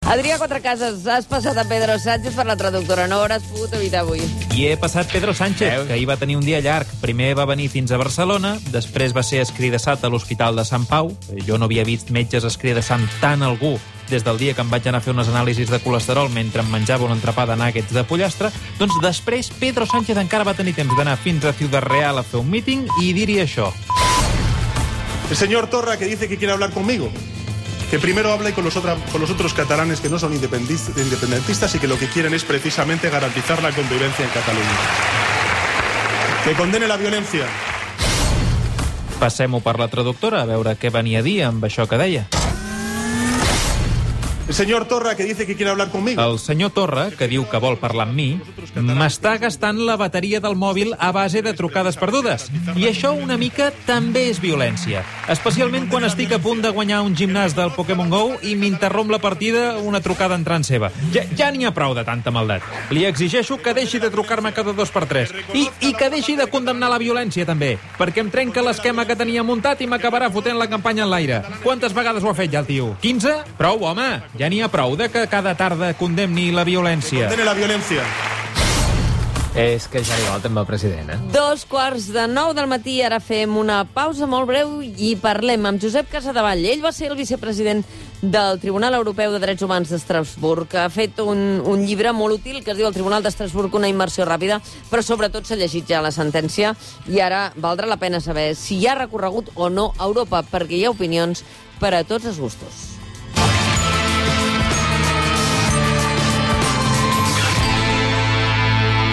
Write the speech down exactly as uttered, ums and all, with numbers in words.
Adrià Quatrecases, has passat a Pedro Sánchez per la traductora. No hauràs pogut evitar avui. I he passat Pedro Sánchez, que ahir va tenir un dia llarg. Primer va venir fins a Barcelona, després va ser escridassat a l'Hospital de Sant Pau. Jo no havia vist metges escridassant tant algú des del dia que em vaig anar a fer unes anàlisis de colesterol mentre em menjava un entrepà de nuggets de pollastre. Doncs després Pedro Sánchez encara va tenir temps d'anar fins a Ciudad Real a fer un míting i dir-hi això. El señor Torra, que dice que quiere hablar conmigo, que primero hable con los, otra, con los otros catalanes que no son independentistas y que lo que quieren es precisamente garantizar la convivencia en Cataluña. Que condene la violencia. Passem-ho per la traductora, a veure què venia a dir amb això que deia. El señor Torra, que dice que quiere hablar conmigo. El senyor Torra, que diu que vol parlar amb mi, m'està gastant la bateria del mòbil a base de trucades perdudes. I això una mica també és violència. Especialment quan estic a punt de guanyar un gimnàs del Pokémon Go i m'interromp la partida una trucada entrant seva. Ja, ja n'hi ha prou de tanta maldat. Li exigeixo que deixi de trucar-me cada dos per tres. I, I que deixi de condemnar la violència, també. Perquè em trenca l'esquema que tenia muntat i m'acabarà fotent la campanya en l'aire. Quantes vegades ho ha fet ja el tio? quinze? Prou, home! Ja n'hi ha prou de que cada tarda condemni la violència. Condemne la violència. És que ja arriba el tema del president, eh? Dos quarts de nou del matí, ara fem una pausa molt breu i parlem amb Josep Casadevall. Ell va ser el vicepresident del Tribunal Europeu de Drets Humans d'Estrasburg. Ha fet un, un llibre molt útil que es diu El Tribunal d'Estrasburg, una immersió ràpida, però sobretot s'ha llegit ja la sentència i ara valdrà la pena saber si hi ha recorregut o no a Europa, perquè hi ha opinions per a tots els gustos.